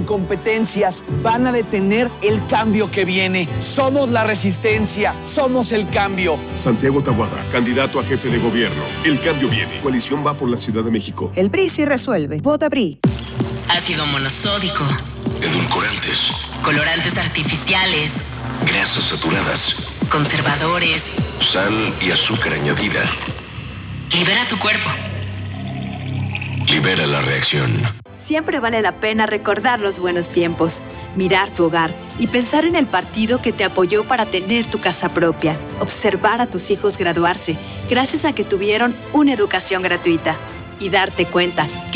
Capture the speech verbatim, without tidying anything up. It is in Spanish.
incompetencias van a detener el cambio que viene. Somos la resistencia, somos el cambio. Santiago Taboada, candidato a jefe de gobierno. El cambio viene. Coalición va por la Ciudad de México. El P R I sí resuelve. Vota P R I. Ácido monosódico. Edulcorantes. Colorantes artificiales. Grasas saturadas. Conservadores. Sal y azúcar añadida. Libera tu cuerpo. Libera la reacción. Siempre vale la pena recordar los buenos tiempos, mirar tu hogar y pensar en el partido que te apoyó para tener tu casa propia. Observar a tus hijos graduarse gracias a que tuvieron una educación gratuita. Y darte cuenta